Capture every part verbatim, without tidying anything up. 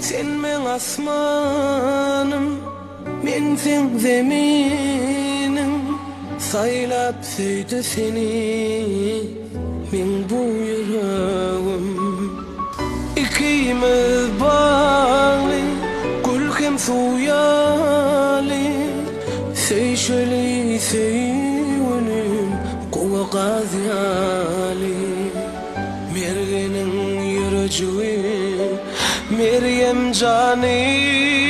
Sen men asmanım, men sen zeminim. Saylap söydü seni men bu yüreğim. İkimiz bağlı, gül hem suyalı. Seyşeli seyvenim, kova gaziyali. Mergenin yürücüğü, Meryem Cani.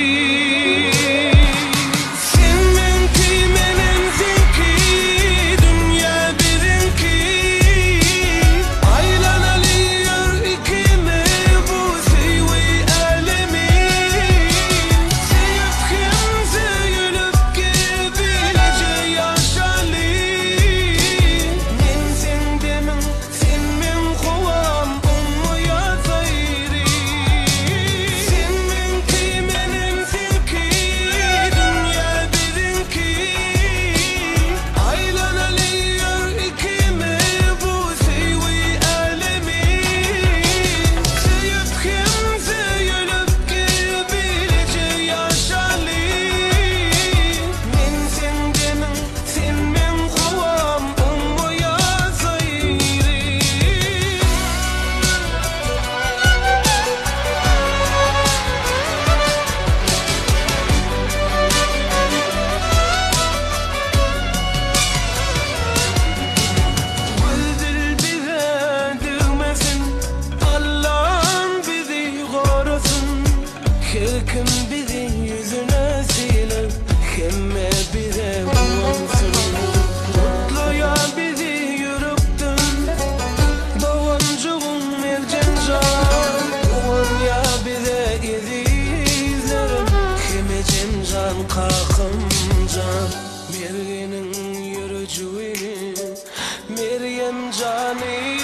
Kim bizi yüzüne silip kime bize bulunsun. Mutluya bizi yürüttün Doğancuğum Mercan Can. Doğanya bize izizlerim kime Cemcan Kakımcan. Mergenin yürücüğü Meryem Cani.